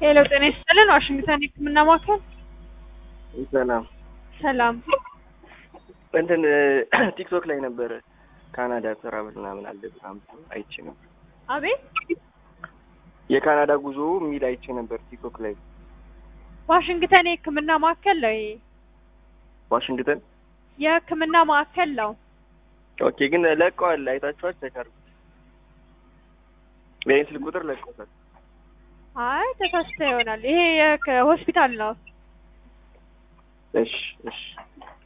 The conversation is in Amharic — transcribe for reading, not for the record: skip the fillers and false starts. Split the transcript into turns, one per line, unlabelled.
ሄሎ ጤና ይስጥልን ዋሽንግተን ህክምና ማዕከል።
ሰላም
ሰላም።
እንትን ቲክቶክ ላይ ነበር ካናዳ ትራቭል ምናምን አለ ምናምን አይቼ ነበር።
አቤት
የካናዳ ጉዞ የሚል አይቼ ነበር ቲክቶክ ላይ።
ዋሽንግተን የህክምና ማዕከል ነው ይሄ።
ዋሽንግተን
የህክምና ማዕከል ነው።
ኦኬ፣ ግን ለቀዋል። አይታችኋል? ተካር በይን ስልክ ቁጥር ለቀውታል።
አይ ተሳስተ ይሆናል። ይሄ የሆስፒታል ነው።
እሺ እሺ